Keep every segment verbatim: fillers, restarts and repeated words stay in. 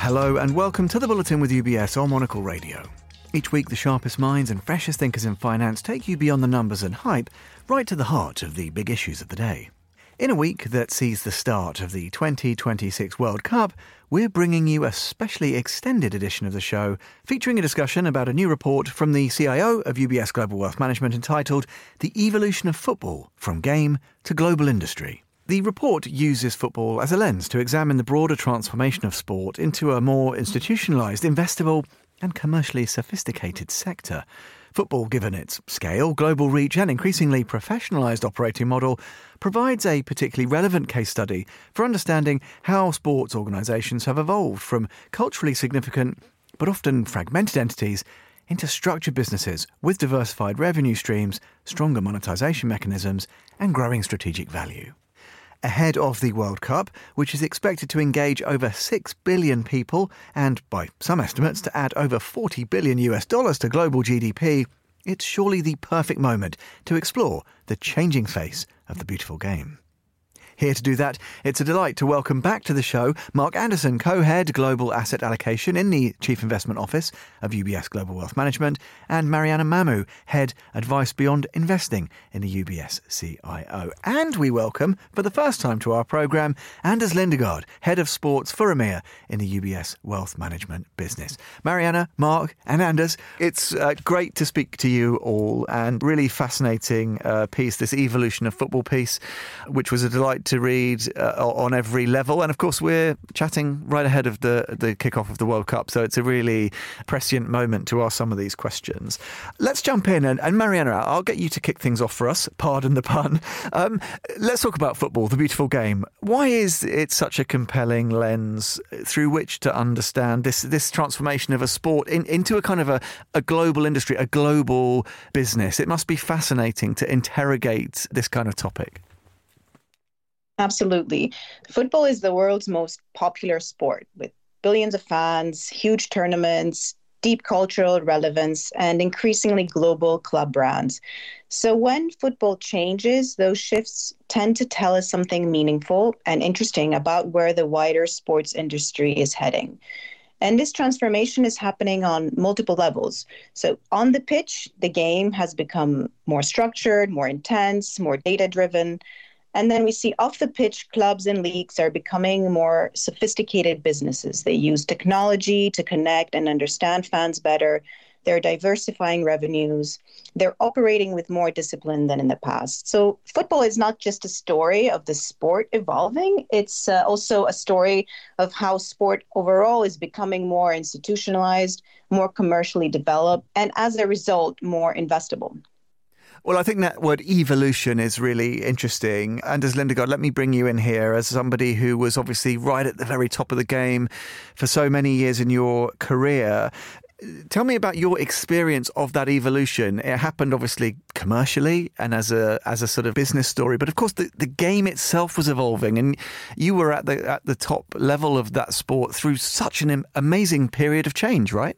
Hello and welcome to the Bulletin with U B S on Monocle Radio. Each week, the sharpest minds and freshest thinkers in finance take you beyond the numbers and hype, right to the heart of the big issues of the day. In a week that sees the start of the twenty twenty-six World Cup, we're bringing you a specially extended edition of the show featuring a discussion about a new report from the C I O of U B S Global Wealth Management entitled The Evolution of Football from Game to Global Industry. The report uses football as a lens to examine the broader transformation of sport into a more institutionalised, investable and commercially sophisticated sector. Football, given its scale, global reach and increasingly professionalised operating model, provides a particularly relevant case study for understanding how sports organisations have evolved from culturally significant but often fragmented entities into structured businesses with diversified revenue streams, stronger monetisation mechanisms and growing strategic value. Ahead of the World Cup, which is expected to engage over six billion people and, by some estimates, to add over forty billion US dollars to global G D P, it's surely the perfect moment to explore the changing face of the beautiful game. Here to do that, it's a delight to welcome back to the show Mark Anderson, co-head Global Asset Allocation in the Chief Investment Office of U B S Global Wealth Management, and Mariana Mamu, Head Advice Beyond Investing in the U B S C I O. And we welcome, for the first time to our programme, Anders Lindegaard, Head of Sports for EMEA in the U B S Wealth Management business. Mariana, Mark and Anders, it's uh, great to speak to you all, and really fascinating uh, piece, this evolution of football piece, which was a delight to read uh, on every level. And of course, we're chatting right ahead of the, the kickoff of the World Cup, so it's a really prescient moment to ask some of these questions. Let's jump in, and, and Mariana, I'll get you to kick things off for us, pardon the pun. Um, let's talk about football, the beautiful game. Why is it such a compelling lens through which to understand this this transformation of a sport in, into a kind of a, a global industry, a global business? It must be fascinating to interrogate this kind of topic. Absolutely. Football is the world's most popular sport with billions of fans, huge tournaments, deep cultural relevance, and increasingly global club brands. So when football changes, those shifts tend to tell us something meaningful and interesting about where the wider sports industry is heading. And this transformation is happening on multiple levels. So on the pitch, the game has become more structured, more intense, more data-driven. And then we see off the pitch, clubs and leagues are becoming more sophisticated businesses. They use technology to connect and understand fans better. They're diversifying revenues. They're operating with more discipline than in the past. So football is not just a story of the sport evolving. It's uh, also a story of how sport overall is becoming more institutionalized, more commercially developed, and as a result, more investable. Well, I think that word evolution is really interesting. Anders Lindegaard, let me bring you in here as somebody who was obviously right at the very top of the game for so many years in your career. Tell me about your experience of that evolution. It happened obviously commercially and as a as a sort of business story, but of course the, the game itself was evolving, and you were at the at the top level of that sport through such an amazing period of change, right?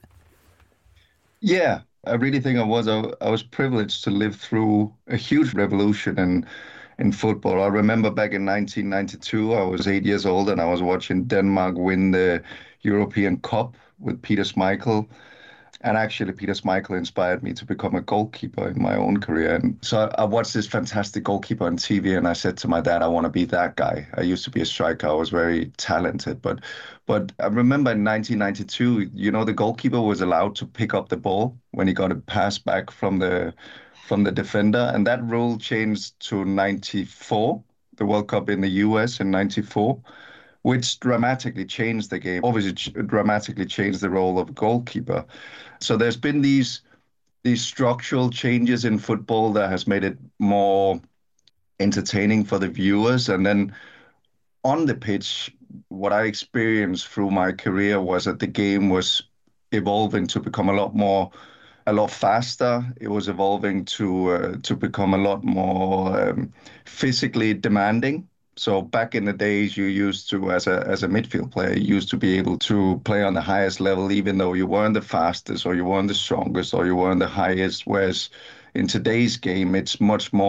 Yeah. I really think I was I, I was privileged to live through a huge revolution in in football. I remember back in nineteen ninety-two, I was eight years old and I was watching Denmark win the European Cup with Peter Schmeichel. And actually, Peter Schmeichel inspired me to become a goalkeeper in my own career. And so I watched this fantastic goalkeeper on T V, and I said to my dad, I want to be that guy. I used to be a striker. I was very talented. But but I remember in nineteen ninety-two, you know, the goalkeeper was allowed to pick up the ball when he got a pass back from the from the defender. And that rule changed to ninety-four, the World Cup in the U S in ninety-four. Which dramatically changed the game, obviously ch- dramatically changed the role of goalkeeper. So there's been these these structural changes in football that has made it more entertaining for the viewers. And then on the pitch, what I experienced through my career was that the game was evolving to become a lot more, a lot faster. It was evolving to uh, to become a lot more um, physically demanding. So back in the days, you used to, as a as a midfield player, you used to be able to play on the highest level, even though you weren't the fastest or you weren't the strongest or you weren't the highest. Whereas in today's game, it's much more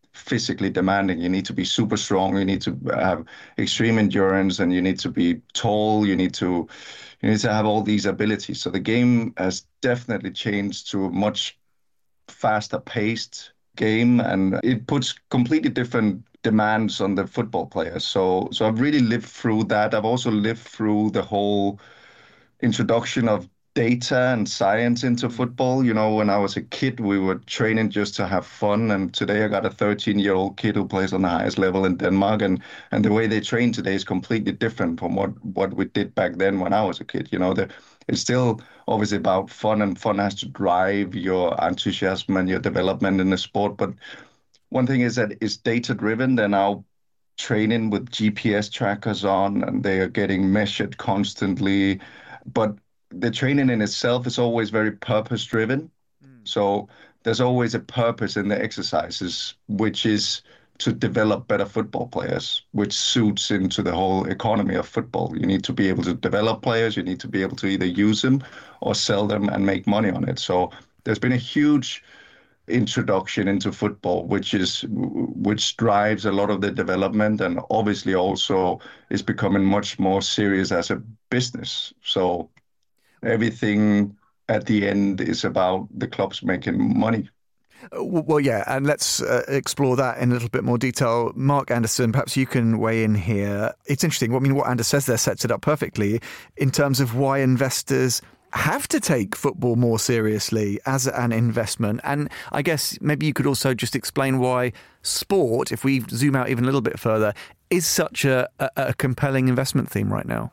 physically demanding. You need to be super strong. You need to have extreme endurance, and you need to be tall. You need to you need to have all these abilities. So the game has definitely changed to a much faster paced game, and it puts completely different demands on the football players. So so I've really lived through that. I've also lived through the whole introduction of data and science into football. You know, when I was a kid, we were training just to have fun. And today I got a thirteen-year-old kid who plays on the highest level in Denmark. And, and the way they train today is completely different from what, what we did back then when I was a kid. You know, the, it's still obviously about fun, and fun has to drive your enthusiasm and your development in the sport. But one thing is that it's data-driven. They're now training with G P S trackers on, and they are getting measured constantly. But the training in itself is always very purpose driven. Mm. So there's always a purpose in the exercises, which is to develop better football players, which suits into the whole economy of football. You need to be able to develop players. You need to be able to either use them or sell them and make money on it. So there's been a huge introduction into football, which is which drives a lot of the development, and obviously also is becoming much more serious as a business. So everything at the end is about the clubs making money. Well, yeah, and let's uh, explore that in a little bit more detail. Mark Anderson, perhaps you can weigh in here. It's interesting. I mean, what Anders says there sets it up perfectly in terms of why investors have to take football more seriously as an investment. And I guess maybe you could also just explain why sport, if we zoom out even a little bit further, is such a, a, a compelling investment theme right now.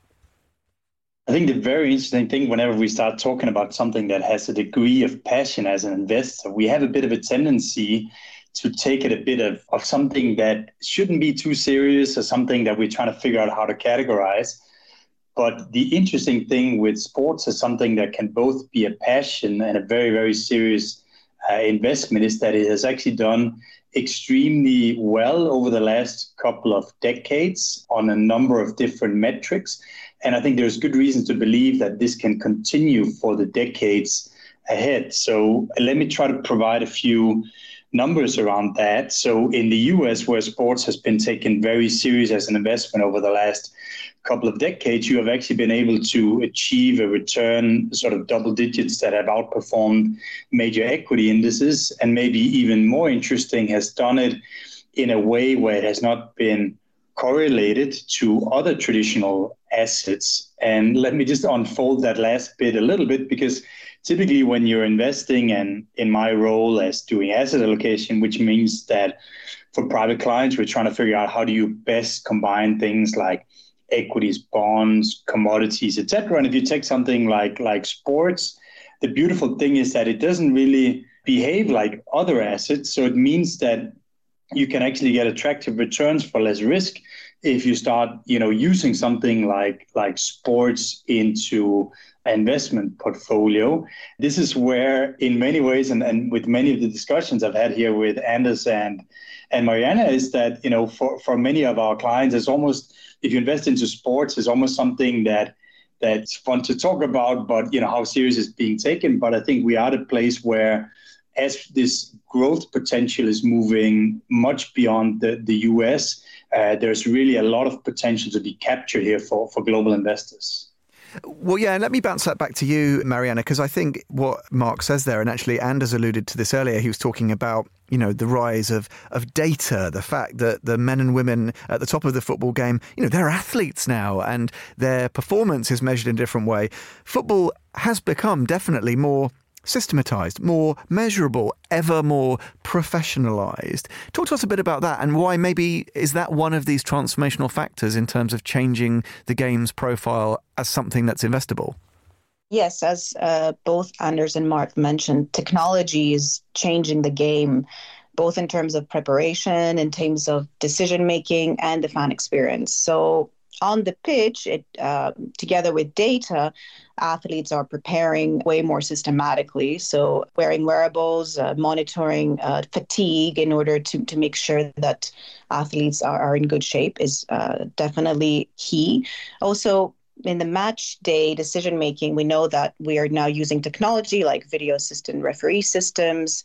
I think the very interesting thing, whenever we start talking about something that has a degree of passion as an investor, we have a bit of a tendency to take it a bit of, of something that shouldn't be too serious, or something that we're trying to figure out how to categorize. But the interesting thing with sports is something that can both be a passion and a very, very serious uh, investment, is that it has actually done extremely well over the last couple of decades on a number of different metrics. And I think there's good reason to believe that this can continue for the decades ahead. So let me try to provide a few numbers around that. So in the U S, where sports has been taken very serious as an investment over the last couple of decades, you have actually been able to achieve a return sort of double digits that have outperformed major equity indices, and maybe even more interesting, has done it in a way where it has not been correlated to other traditional assets. And let me just unfold that last bit a little bit, because typically when you're investing, and in my role as doing asset allocation, which means that for private clients, we're trying to figure out how do you best combine things like equities, bonds, commodities, et cetera. And if you take something like, like sports, the beautiful thing is that it doesn't really behave like other assets. So it means that you can actually get attractive returns for less risk if you start, you know, using something like, like sports into an investment portfolio. This is where, in many ways, and, and with many of the discussions I've had here with Anders and, and Mariana, is that, you know, for, for many of our clients, it's almost, if you invest into sports, it's almost something that that's fun to talk about, but, you know, how serious is being taken. But I think we are at a place where, as this growth potential is moving much beyond the, the U S, uh, there's really a lot of potential to be captured here for, for global investors. Well, yeah, and let me bounce that back to you, Mariana, because I think what Mark says there, and actually Anders alluded to this earlier, he was talking about, you know, the rise of, of data, the fact that the men and women at the top of the football game, you know, they're athletes now and their performance is measured in a different way. Football has become definitely more systematized, more measurable, ever more professionalized. Talk to us a bit about that, and why maybe is that one of these transformational factors in terms of changing the game's profile as something that's investable? Yes, as uh, both Anders and Mark mentioned, technology is changing the game, both in terms of preparation, in terms of decision-making, and the fan experience. So on the pitch, it, uh, together with data, athletes are preparing way more systematically. So wearing wearables, uh, monitoring uh, fatigue in order to, to make sure that athletes are, are in good shape is uh, definitely key. Also, in the match day decision making, we know that we are now using technology like video assistant referee systems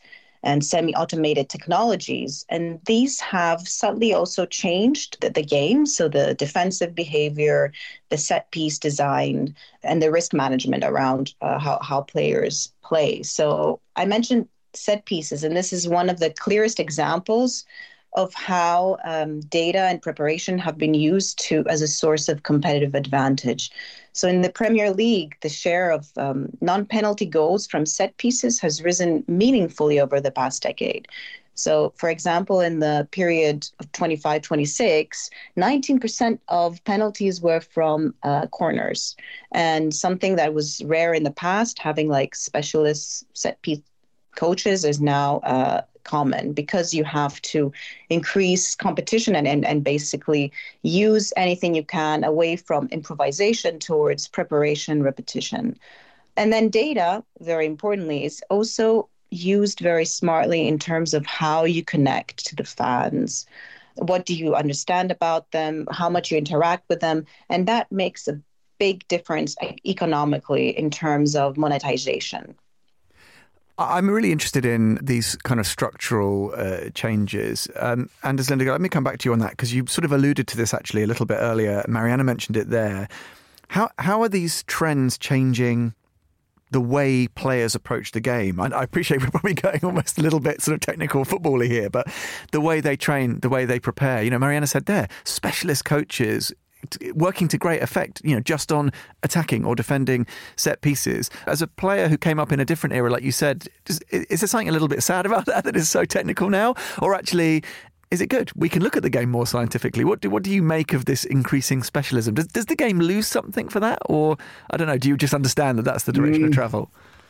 and semi-automated technologies. And these have subtly also changed the, the game. So the defensive behavior, the set piece design, and the risk management around uh, how, how players play. So I mentioned set pieces, and this is one of the clearest examples of how um, data and preparation have been used to as a source of competitive advantage. So in the Premier League, the share of um, non-penalty goals from set pieces has risen meaningfully over the past decade. So, for example, in the period of twenty-five twenty-six, nineteen percent of penalties were from uh, corners. And something that was rare in the past, having like specialist set piece coaches, is now uh, common, because you have to increase competition and, and, and basically use anything you can away from improvisation towards preparation, repetition. And then data, very importantly, is also used very smartly in terms of how you connect to the fans. What do you understand about them? How much you interact with them? And that makes a big difference economically in terms of monetization. I'm really interested in these kind of structural uh, changes. Um, Anders Lindegaard, let me come back to you on that, because you sort of alluded to this actually a little bit earlier. Mariana mentioned it there. How how are these trends changing the way players approach the game? I, I appreciate we're probably going almost a little bit sort of technical football-y here, but the way they train, the way they prepare. You know, Mariana said there, specialist coaches working to great effect, you know, just on attacking or defending set pieces. As a player who came up in a different era, like you said, is, is there something a little bit sad about that, that is so technical now? Or actually, is it good? We can look at the game more scientifically. What do, what do you make of this increasing specialism? Does, does the game lose something for that? Or, I don't know, do you just understand that that's the direction mm. of travel?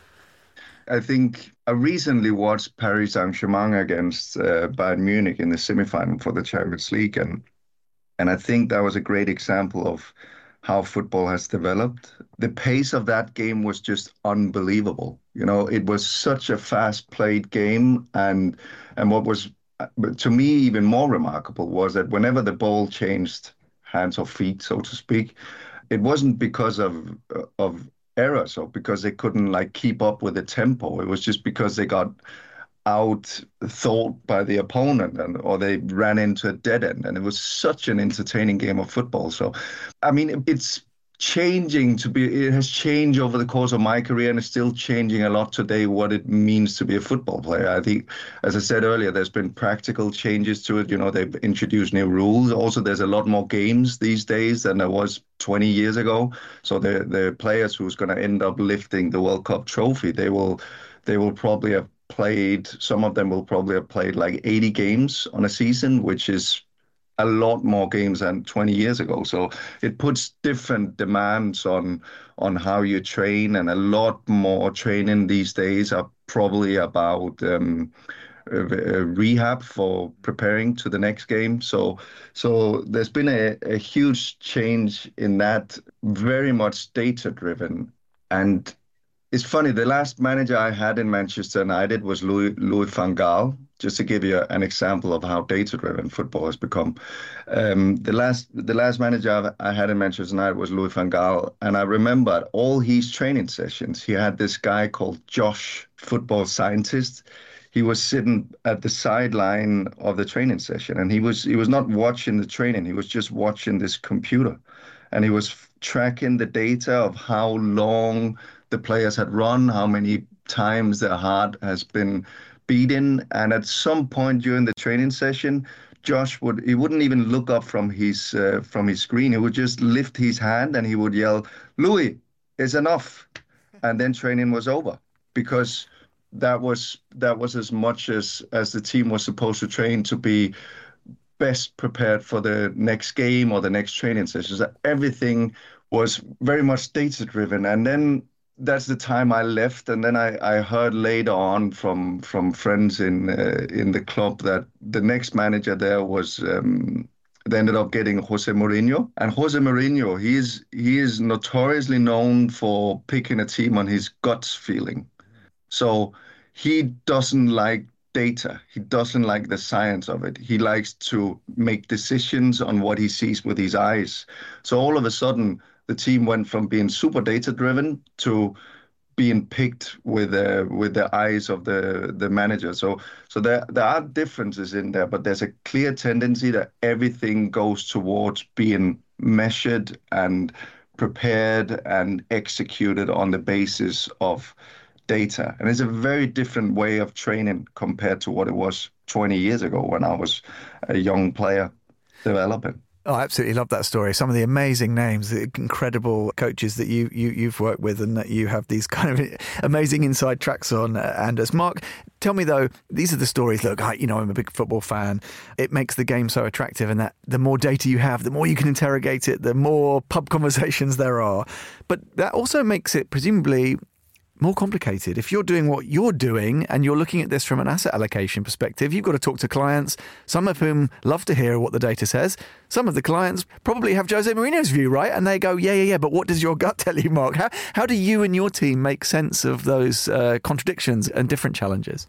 I think I recently watched Paris Saint-Germain against uh, Bayern Munich in the semi-final for the Champions League, and And I think that was a great example of how football has developed. The pace of that game was just unbelievable. You know, it was such a fast-played game. And and what was, to me, even more remarkable was that whenever the ball changed hands or feet, so to speak, it wasn't because of of errors or because they couldn't like keep up with the tempo. It was just because they got out thought by the opponent, and or they ran into a dead end, and it was such an entertaining game of football. So I mean, it's changing to be it has changed over the course of my career, and it's still changing a lot today what it means to be a football player. I think, as I said earlier, there's been practical changes to it. You know, they've introduced new rules. Also, there's a lot more games these days than there was twenty years ago. So the the players who's going to end up lifting the World Cup trophy, they will they will probably have played, some of them will probably have played like eighty games on a season, which is a lot more games than twenty years ago. So it puts different demands on on how you train, and a lot more training these days are probably about um, uh, rehab for preparing to the next game. So so there's been a, a huge change in that, very much data-driven. And it's funny, the last manager I had in Manchester United was Louis, Louis van Gaal, just to give you an example of how data-driven football has become. Um, the last the last manager I had in Manchester United was Louis van Gaal, and I remember all his training sessions, he had this guy called Josh, football scientist. He was sitting at the sideline of the training session, and he was he was not watching the training, he was just watching this computer. And he was tracking the data of how long the players had run, how many times their heart has been beaten. And at some point during the training session, Josh would he wouldn't even look up from his uh, from his screen. He would just lift his hand and he would yell, "Louis, it's enough." And then training was over, because that was that was as much as as the team was supposed to train to be best prepared for the next game or the next training sessions. Everything was very much data driven. And then that's the time I left, and then I, I heard later on from from friends in uh, in the club that the next manager there was um, they ended up getting Jose Mourinho. And Jose Mourinho, he is he is notoriously known for picking a team on his guts feeling. So he doesn't like data. He doesn't like the science of it. He likes to make decisions on what he sees with his eyes. So all of a sudden, the team went from being super data-driven to being picked with the with the eyes of the the manager. So so there there are differences in there, but there's a clear tendency that everything goes towards being measured and prepared and executed on the basis of data. And it's a very different way of training compared to what it was twenty years ago when I was a young player developing. Oh, I absolutely love that story. Some of the amazing names, the incredible coaches that you, you, you've worked with and that you have these kind of amazing inside tracks on. Uh, Anders, Mark, tell me though, these are the stories. Look, I, you know, I'm a big football fan. It makes the game so attractive, and that the more data you have, the more you can interrogate it, the more pub conversations there are. But that also makes it presumably more complicated. If you're doing what you're doing and you're looking at this from an asset allocation perspective, you've got to talk to clients, some of whom love to hear what the data says. Some of the clients probably have Jose Mourinho's view, right? And they go, yeah, yeah, yeah, but what does your gut tell you, Mark? How, how do you and your team make sense of those uh, contradictions and different challenges?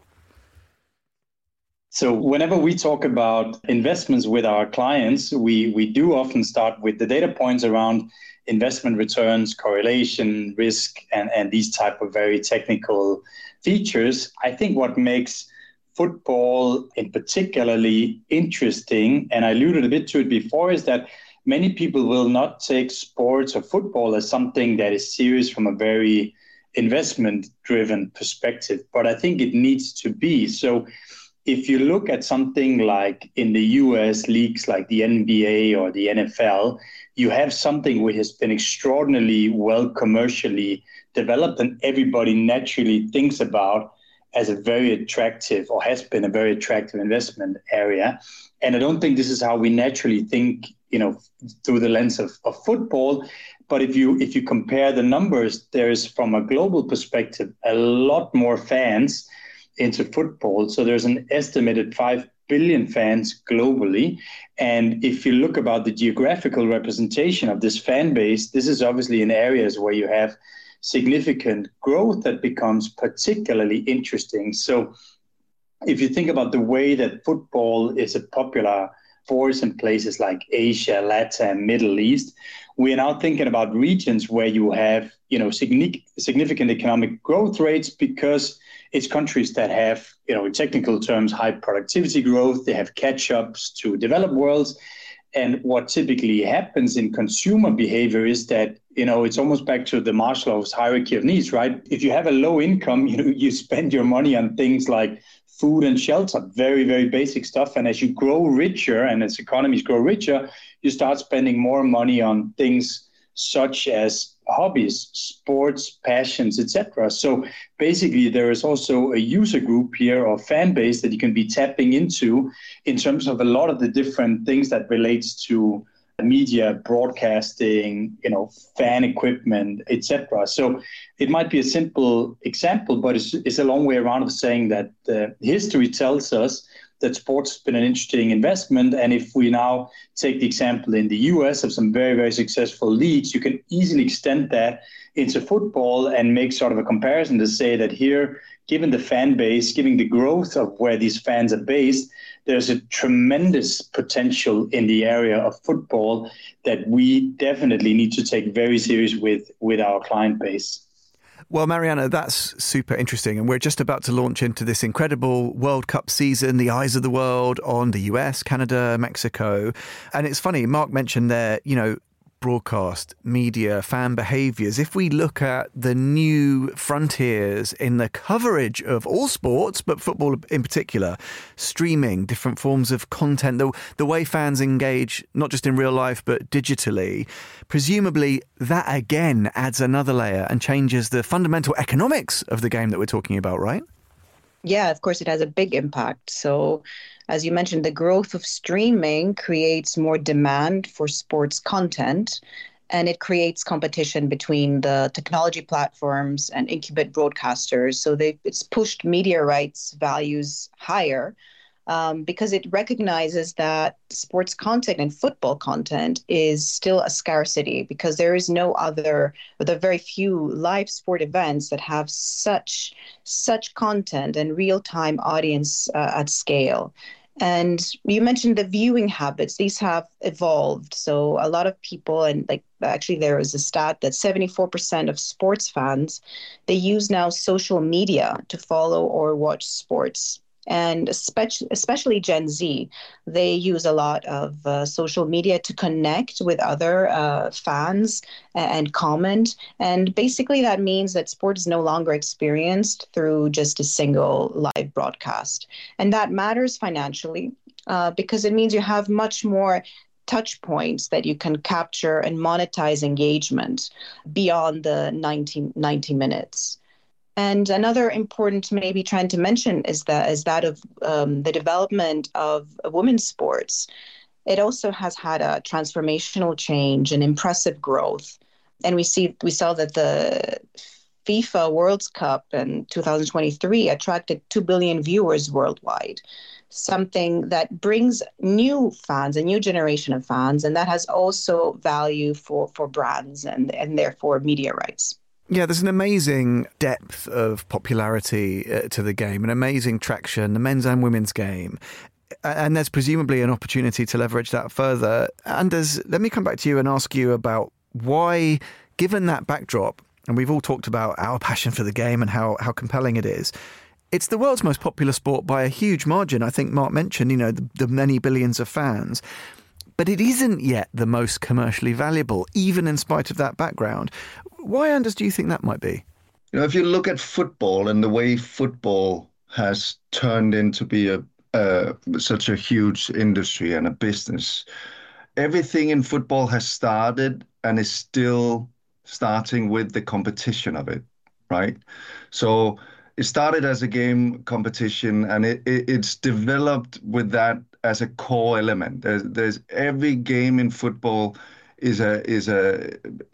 So whenever we talk about investments with our clients, we, we do often start with the data points around investment returns, correlation, risk, and, and these type of very technical features. I think what makes football in particularly interesting, and I alluded a bit to it before, is that many people will not take sports or football as something that is serious from a very investment-driven perspective, but I think it needs to be. So if you look at something like in the U S leagues like the N B A or the N F L, you have something which has been extraordinarily well commercially developed and everybody naturally thinks about as a very attractive or has been a very attractive investment area. And I don't think this is how we naturally think, you know, through the lens of, of football. But if you if you compare the numbers, there's from a global perspective, a lot more fans into football. So there's an estimated five billion fans globally. And if you look about the geographical representation of this fan base, this is obviously in areas where you have significant growth that becomes particularly interesting. So if you think about the way that football is a popular force in places like Asia, Latin, Middle East, we are now thinking about regions where you have, you know, significant economic growth rates because it's countries that have, you know, in technical terms, high productivity growth. They have catch-ups to developed worlds. And what typically happens in consumer behavior is that, you know, it's almost back to the Maslow's hierarchy of needs, right? If you have a low income, you know, you spend your money on things like food and shelter, very, very basic stuff. And as you grow richer and as economies grow richer, you start spending more money on things such as hobbies, sports, passions, et cetera. So basically, there is also a user group here or fan base that you can be tapping into in terms of a lot of the different things that relates to media, broadcasting, you know, fan equipment, et cetera. So it might be a simple example, but it's, it's a long way around of saying that uh, history tells us that sports has been an interesting investment. And if we now take the example in the U S of some very, very successful leagues, you can easily extend that into football and make sort of a comparison to say that here, given the fan base, given the growth of where these fans are based, there's a tremendous potential in the area of football that we definitely need to take very serious with, with our client base. Well, Mariana, that's super interesting. And we're just about to launch into this incredible World Cup season, the eyes of the world on the U S, Canada, Mexico. And it's funny, Mark mentioned there, you know, broadcast, media, fan behaviours. If we look at the new frontiers in the coverage of all sports, but football in particular, streaming, different forms of content, the, the way fans engage, not just in real life, but digitally, presumably that again adds another layer and changes the fundamental economics of the game that we're talking about, right? Yeah, of course, it has a big impact. So, as you mentioned, the growth of streaming creates more demand for sports content, and it creates competition between the technology platforms and incumbent broadcasters. So they, it's pushed media rights values higher um, because it recognizes that sports content and football content is still a scarcity because there is no other, or there are very few live sport events that have such such content and real-time audience uh, at scale. And you mentioned the viewing habits. These have evolved. So a lot of people, and like Actually, there is a stat that seventy-four percent of sports fans, they use now social media to follow or watch sports. And especially, especially Gen Z, they use a lot of uh, social media to connect with other uh, fans and comment. And basically that means that sport is no longer experienced through just a single live broadcast. And that matters financially uh, because it means you have much more touch points that you can capture and monetize engagement beyond the ninety, ninety minutes. And another important maybe trying to mention is that is that of um, the development of women's sports. It also has had a transformational change and impressive growth. And we see we saw that the FIFA World Cup in two thousand twenty-three attracted two billion viewers worldwide, something that brings new fans, a new generation of fans, and that has also value for, for brands and, and therefore media rights. Yeah, there's an amazing depth of popularity uh, to the game, an amazing traction, the men's and women's game. And there's presumably an opportunity to leverage that further. Anders, let me come back to you and ask you about why, given that backdrop, and we've all talked about our passion for the game and how, how compelling it is, it's the world's most popular sport by a huge margin. I think Mark mentioned, you know, the, the many billions of fans. But it isn't yet the most commercially valuable, even in spite of that background. Why, Anders, do you think that might be? You know, if you look at football and the way football has turned into be a uh, such a huge industry and a business, everything in football has started and is still starting with the competition of it, right? So it started as a game competition, and it, it it's developed with that as a core element. There's, there's every game in football is a is a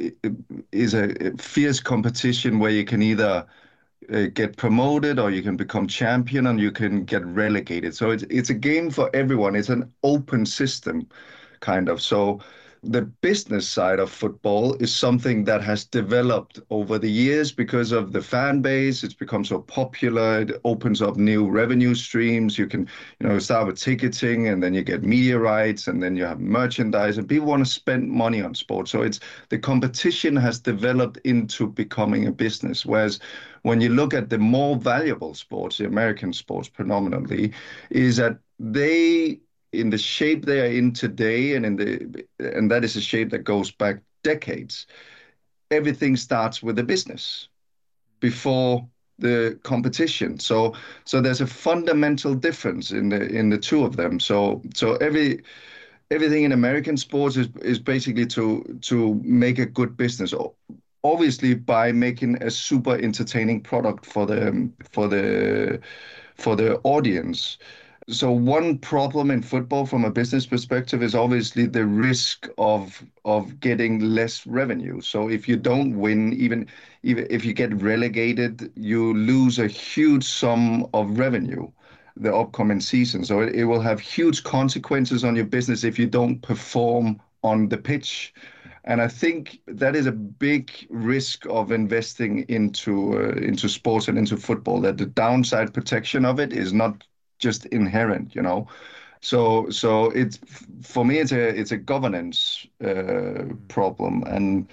is a fierce competition where you can either uh, get promoted or you can become champion and you can get relegated. So it's it's a game for everyone. It's an open system, kind of. So the business side of football is something that has developed over the years because of the fan base. It's become so popular. It opens up new revenue streams. You can, you know, start with ticketing, and then you get media rights, and then you have merchandise, and people want to spend money on sports. So it's the competition has developed into becoming a business. Whereas when you look at the more valuable sports, the American sports predominantly, is that they, in the shape they are in today, and in the and that is a shape that goes back decades, everything starts with a business before the competition. So so there's a fundamental difference in the in the two of them. So so every everything in American sports is is basically to to make a good business. Obviously, by making a super entertaining product for the for the for the audience. So one problem in football from a business perspective is obviously the risk of of getting less revenue. So if you don't win, even, even if you get relegated, you lose a huge sum of revenue the upcoming season. So it, it will have huge consequences on your business if you don't perform on the pitch. And I think that is a big risk of investing into uh, into sports and into football, that the downside protection of it is not just inherent, you know. So so it's, for me, it's a it's a governance uh, problem. And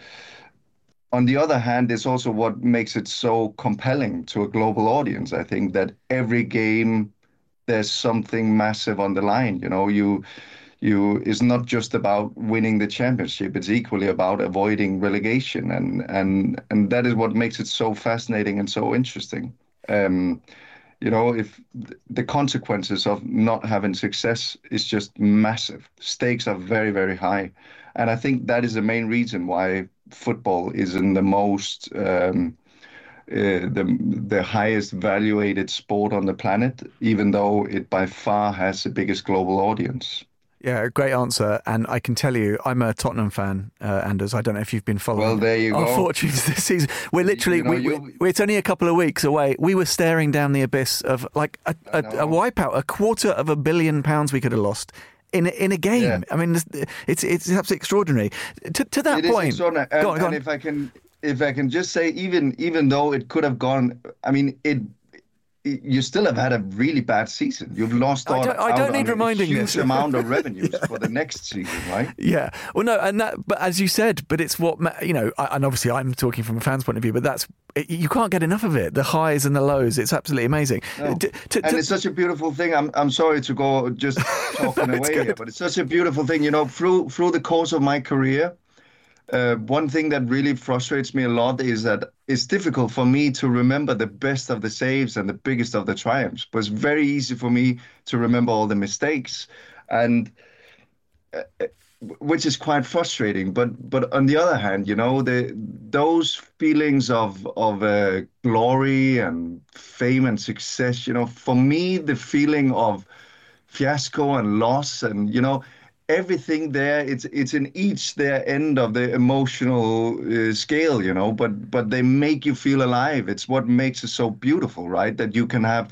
on the other hand, it's also what makes it so compelling to a global audience. I think that every game there's something massive on the line. You know, you you it's not just about winning the championship. It's equally about avoiding relegation, and and and that is what makes it so fascinating and so interesting. Um, You know, if the consequences of not having success is just massive. Stakes are very, very high. And I think that is the main reason why football is in the most, um, uh, the, the highest valuated sport on the planet, even though it by far has the biggest global audience. Yeah, great answer. And I can tell you, I'm a Tottenham fan, uh, Anders. I don't know if you've been following well, there you our go. fortunes this season. We're literally, you know, we, we, it's only a couple of weeks away. We were staring down the abyss of like a, a, a wipeout, a quarter of a billion pounds we could have lost in a, in a game. Yeah. I mean, it's it's absolutely extraordinary. To, to that it point, is extraordinary. And, go on, go on. and if I can, if I can just say, even even though it could have gone, I mean, it. you still have had a really bad season. You've lost I out, don't, I don't out need on reminding a huge this. amount of revenues yeah. for the next season, right? Yeah. Well, no, and that, but as you said, but it's what, you know, and obviously I'm talking from a fan's point of view, but that's, you can't get enough of it. The highs and the lows. It's absolutely amazing. No. To, to, and to, it's such a beautiful thing. I'm I'm sorry to go just talking no, away good. here, but it's such a beautiful thing. You know, through through the course of my career, uh, one thing that really frustrates me a lot is that it's difficult for me to remember the best of the saves and the biggest of the triumphs. But it's very easy for me to remember all the mistakes, and uh, which is quite frustrating. But but on the other hand, you know, the those feelings of of uh, glory and fame and success, you know, for me, the feeling of fiasco and loss and, you know, everything there, it's it's in each their end of the emotional uh, scale, you know, but but they make you feel alive. It's what makes it so beautiful, right? That you can have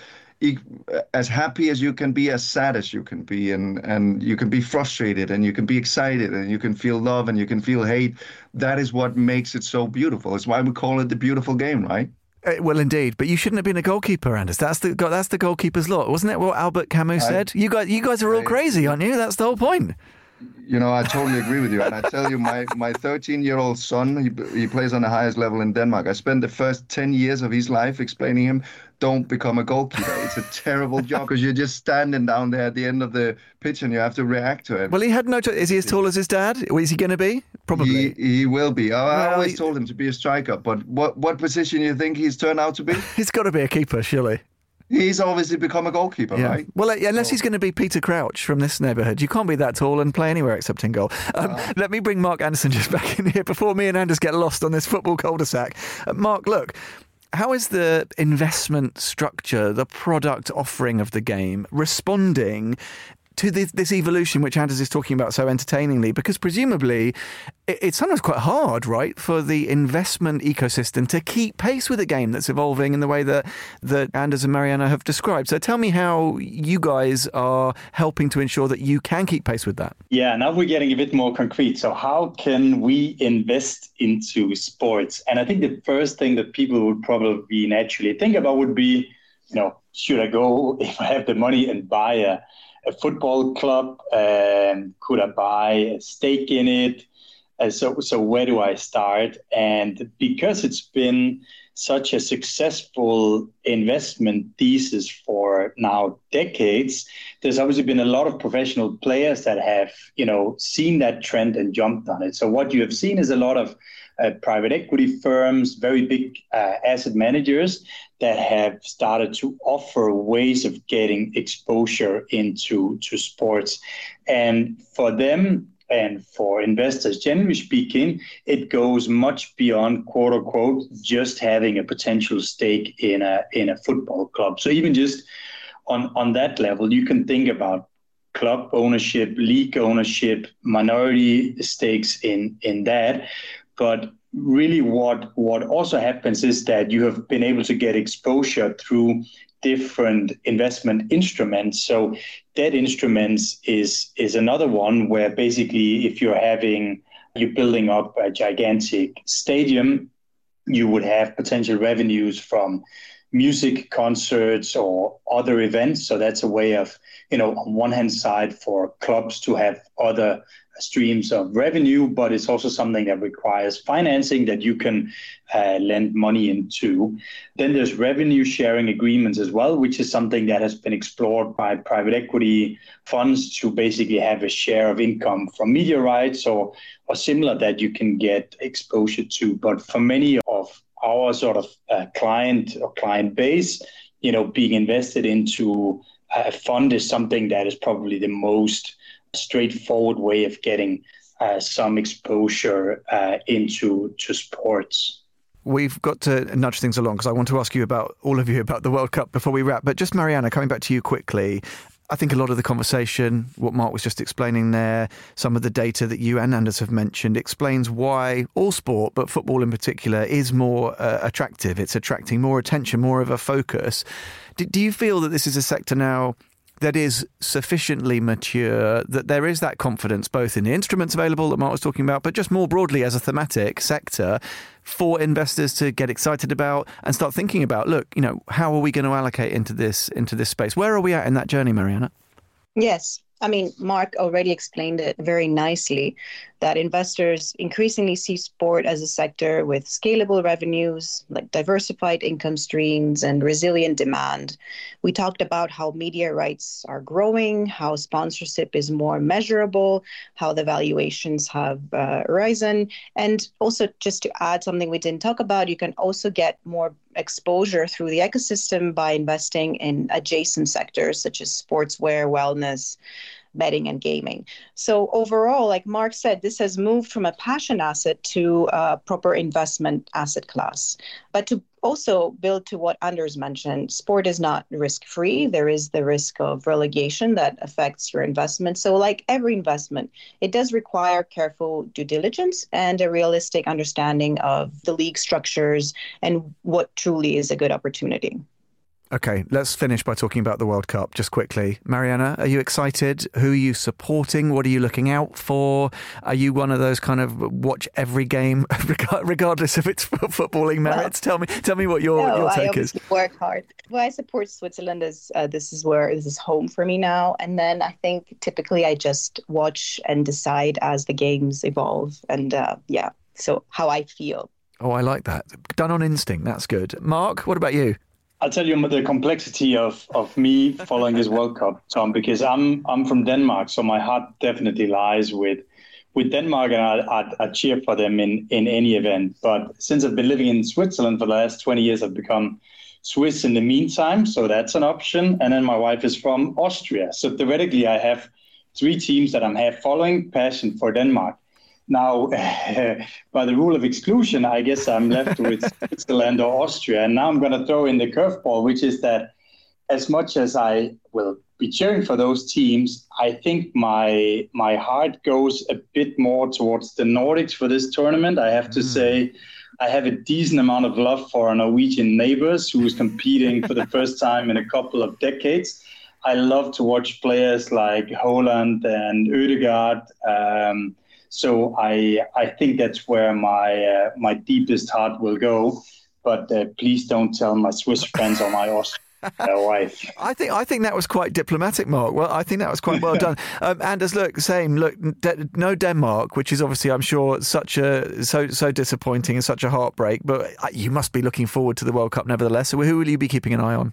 as happy as you can be, as sad as you can be, and and you can be frustrated, and you can be excited, and you can feel love, and you can feel hate. That is what makes it so beautiful. It's why we call it the beautiful game, right? Uh, well, indeed, but you shouldn't have been a goalkeeper, Anders. That's the that's the goalkeeper's lot, wasn't it? What Albert Camus I, said. You guys, you guys are all I, crazy, aren't you? That's the whole point. You know, I totally agree with you. And I tell you, my my thirteen-year-old son, he he plays on the highest level in Denmark. I spent the first ten years of his life explaining him, don't become a goalkeeper. It's a terrible job because you're just standing down there at the end of the pitch and you have to react to it. Well, he had no choice. Is he as tall as his dad? Is he going to be? Probably. He, he will be. I, well, I always he... told him to be a striker. But what, what position do you think he's turned out to be? He's got to be a keeper, surely. He's obviously become a goalkeeper, yeah. right? Well, unless so. he's going to be Peter Crouch from this neighbourhood. You can't be that tall and play anywhere except in goal. Um, uh, let me bring Mark Anderson just back in here before me and Anders get lost on this football cul-de-sac. Uh, Mark, look, how is the investment structure, the product offering of the game responding to this, this evolution which Anders is talking about so entertainingly? Because presumably it, it's sometimes quite hard, right, for the investment ecosystem to keep pace with a game that's evolving in the way that, that Anders and Mariana have described. So tell me how you guys are helping to ensure that you can keep pace with that. Yeah, now we're getting a bit more concrete. So how can we invest into sports? And I think the first thing that people would probably naturally think about would be, you know, should I go, if I have the money, and buy a a football club? Um, could I buy a stake in it? Uh, so, so where do I start? And because it's been such a successful investment thesis for now decades, there's obviously been a lot of professional players that have, you know, seen that trend and jumped on it. So what you have seen is a lot of uh, private equity firms, very big uh, asset managers that have started to offer ways of getting exposure into to sports. And for them, and for investors, generally speaking, it goes much beyond, quote unquote, just having a potential stake in a in a football club. So even just on, on that level, you can think about club ownership, league ownership, minority stakes in, in that. But really what, what also happens is that you have been able to get exposure through different investment instruments. So debt instruments is is another one where basically if you're having, you're building up a gigantic stadium, you would have potential revenues from music concerts or other events. So that's a way of, you know, on one hand side for clubs to have other streams of revenue, but it's also something that requires financing that you can uh, lend money into. Then there's revenue sharing agreements as well, which is something that has been explored by private equity funds to basically have a share of income from media rights or, or similar that you can get exposure to. But for many of our sort of uh, client or client base, you know, being invested into a fund is something that is probably the most straightforward way of getting uh, some exposure uh, into to sports. We've got to nudge things along because I want to ask you about all of you about the World Cup before we wrap. But just Mariana, coming back to you quickly, I think a lot of the conversation, what Mark was just explaining there, some of the data that you and Anders have mentioned explains why all sport, but football in particular, is more uh, attractive. It's attracting more attention, more of a focus. Do, do you feel that this is a sector now that is sufficiently mature, that there is that confidence both in the instruments available that Mark was talking about, but just more broadly as a thematic sector for investors to get excited about and start thinking about, look, you know, how are we going to allocate into this into this space? Where are we at in that journey, Mariana? Yes. I mean, Mark already explained it very nicely, that investors increasingly see sport as a sector with scalable revenues, like diversified income streams and resilient demand. We talked about how media rights are growing, how sponsorship is more measurable, how the valuations have uh, risen. And also, just to add something we didn't talk about, you can also get more exposure through the ecosystem by investing in adjacent sectors such as sportswear, wellness, betting and gaming. So overall, like Mark said, this has moved from a passion asset to a proper investment asset class. But to also build to what Anders mentioned, sport is not risk-free. There is the risk of relegation that affects your investment. So like every investment, it does require careful due diligence and a realistic understanding of the league structures and what truly is a good opportunity. Okay, let's finish by talking about the World Cup just quickly. Mariana, are you excited? Who are you supporting? What are you looking out for? Are you one of those kind of watch every game regardless of its footballing merits? Well, tell me tell me what your, no, your take I is. work hard. Well, I support Switzerland as uh, this is where this is home for me now. And then I think typically I just watch and decide as the games evolve. And uh, yeah, so how I feel. Oh, I like that. Done on instinct. That's good. Mark, what about you? I'll tell you the complexity of, of me following this World Cup, Tom, because I'm I'm from Denmark, so my heart definitely lies with with Denmark, and I, I, I cheer for them in, in any event. But since I've been living in Switzerland for the last twenty years, I've become Swiss in the meantime, so that's an option. And then my wife is from Austria, so theoretically I have three teams that I'm half following, passion for Denmark. Now, by the rule of exclusion, I guess I'm left with Switzerland or Austria. And now I'm going to throw in the curveball, which is that as much as I will be cheering for those teams, I think my my heart goes a bit more towards the Nordics for this tournament. I have to mm. say I have a decent amount of love for our Norwegian neighbors who is competing for the first time in a couple of decades. I love to watch players like Haaland and Ødegaard. Um, So I I think that's where my uh, my deepest heart will go, but uh, please don't tell my Swiss friends or my Austrian wife. I think I think that was quite diplomatic, Mark. Well, I think that was quite well done. Um, Anders, look, same. Look, de- no Denmark, which is obviously, I'm sure, such a so so disappointing and such a heartbreak. But you must be looking forward to the World Cup, nevertheless. So who will you be keeping an eye on?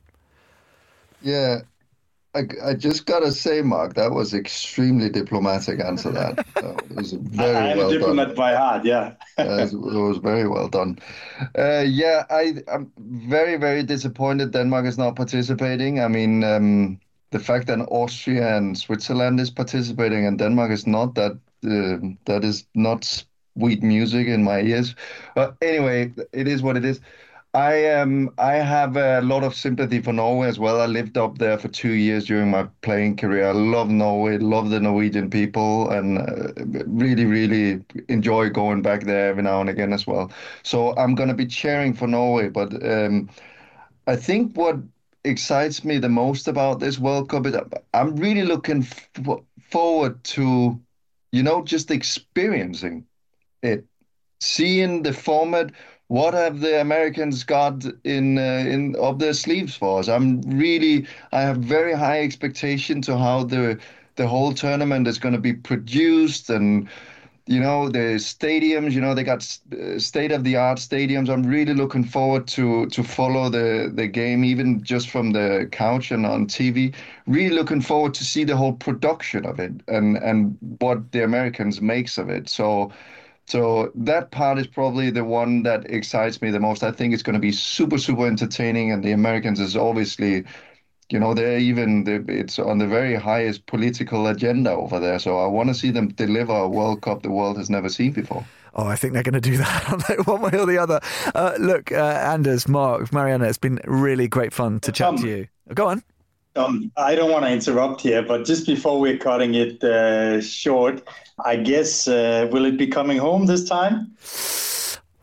Yeah. I, I just got to say, Mark, that was extremely diplomatic answer that. Uh, it was very I, I'm well a diplomat done. by heart, yeah. uh, it was very well done. Uh, yeah, I, I'm very, very disappointed Denmark is not participating. I mean, um, the fact that Austria and Switzerland is participating and Denmark is not, that uh, that is not sweet music in my ears. But anyway, it is what it is. I um I have a lot of sympathy for Norway as well. I lived up there for two years during my playing career. I love Norway, love the Norwegian people, and uh, really, really enjoy going back there every now and again as well. So I'm going to be cheering for Norway. But um, I think what excites me the most about this World Cup is I'm really looking f- forward to, you know, just experiencing it, seeing the format. What have the Americans got in uh, in up their sleeves for us? I'm really, I have very high expectation to how the the whole tournament is going to be produced, and you know the stadiums. You know they got state of the art stadiums. I'm really looking forward to to follow the the game, even just from the couch and on T V. Really looking forward to see the whole production of it and and what the Americans makes of it. So. So that part is probably the one that excites me the most. I think it's going to be super, super entertaining. And the Americans is obviously, you know, they're even, it's on the very highest political agenda over there. So I want to see them deliver a World Cup the world has never seen before. Oh, I think they're going to do that one way or the other. Uh, look, uh, Anders, Mark, Mariana, it's been really great fun to chat um, to you. Go on. Um, I don't want to interrupt here, but just before we're cutting it uh, short, I guess, uh, will it be coming home this time?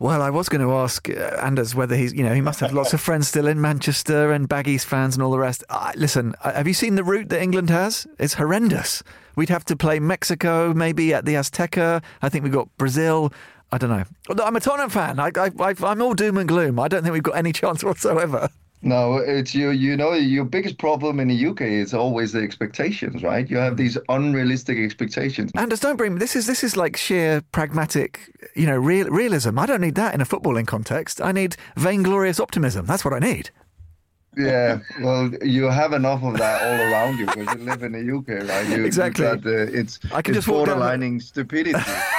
Well, I was going to ask uh, Anders whether he's, you know, he must have lots of friends still in Manchester and Baggies fans and all the rest. Uh, listen, uh, have you seen the route that England has? It's horrendous. We'd have to play Mexico, maybe at the Azteca. I think we've got Brazil. I don't know. Although I'm a Tottenham fan. I, I, I, I'm all doom and gloom. I don't think we've got any chance whatsoever. No, it's you. You know, your biggest problem in the U K is always the expectations, right? You have these unrealistic expectations. Anders, don't bring this is this is like sheer pragmatic, you know, real, realism. I don't need that in a footballing context. I need vainglorious optimism. That's what I need. Yeah, well, you have enough of that all around you because you live in the U K, right? You, exactly. Got, uh, it's I can it's just borderlining the... stupidity.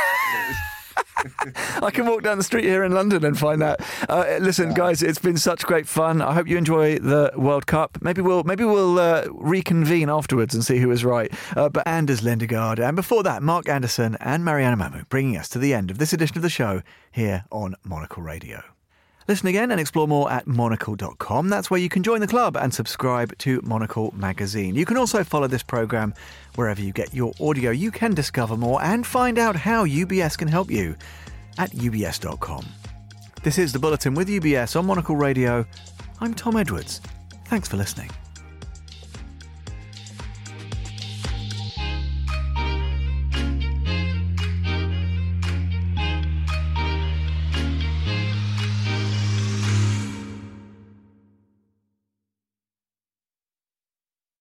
I can walk down the street here in London and find that. Uh, listen, yeah. guys, it's been such great fun. I hope you enjoy the World Cup. Maybe we'll maybe we'll uh, reconvene afterwards and see who was right. Uh, but Anders Lindegaard, and before that, Mark Anderson and Mariana Mamu, bringing us to the end of this edition of the show here on Monocle Radio. Listen again and explore more at monocle dot com. That's where you can join the club and subscribe to Monocle magazine. You can also follow this programme wherever you get your audio. You can discover more and find out how U B S can help you at U B S dot com. This is The Bulletin with U B S on Monocle Radio. I'm Tom Edwards. Thanks for listening.